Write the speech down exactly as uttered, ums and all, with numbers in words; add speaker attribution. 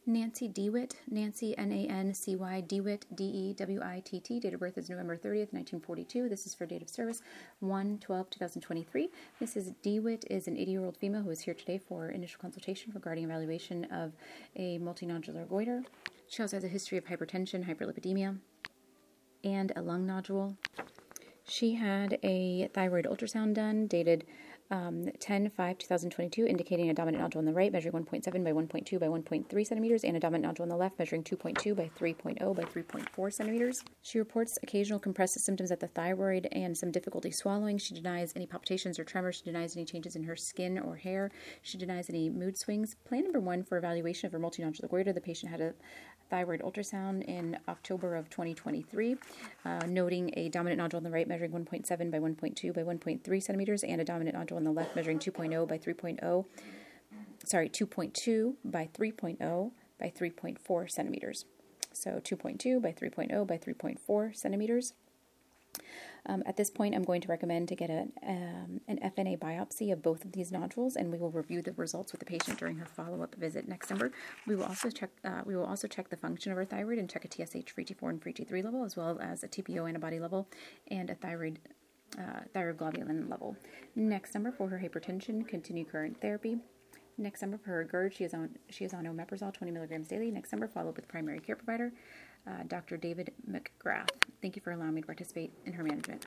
Speaker 1: Nancy DeWitt, Nancy, N A N C Y, DeWitt, D E W I T T. Date of birth is November thirtieth, nineteen forty-two. This is for date of service, one twelve twenty twenty-three. Missus DeWitt is an eighty-year-old female who is here today for initial consultation regarding evaluation of a multinodular goiter. She also has a history of hypertension, hyperlipidemia, and a lung nodule. She had a thyroid ultrasound done, dated um, ten five twenty twenty-two, indicating a dominant nodule on the right, measuring one point seven by one point two by one point three centimeters, and a dominant nodule on the left, measuring two point two by three point zero by three point four centimeters. She reports occasional compressive symptoms at the thyroid and some difficulty swallowing. She denies any palpitations or tremors. She denies any changes in her skin or hair. She denies any mood swings. Plan number one for evaluation of her multinodular goiter. The patient had a thyroid ultrasound in October of twenty twenty-three, uh, noting a dominant nodule on the right measuring one point seven by one point two by one point three centimeters, and a dominant nodule on the left measuring two point zero by three point zero, sorry, two point two by three point zero by three point four centimeters. So two point two by three point zero by three point four centimeters. Um, at this point, I'm going to recommend to get a, um, an F N A biopsy of both of these nodules, and we will review the results with the patient during her follow-up visit next December. We will also check. Uh, we will also check the function of her thyroid and check a T S H free T four and free T three level, as well as a T P O antibody level and a thyroid uh, thyroglobulin level. Next December for her hypertension, continue current therapy. Next December for her GERD, she is on she is on omeprazole twenty milligrams daily. Next December, follow up with primary care provider, uh, Doctor David McGrath. Thank you for allowing me to participate in her management.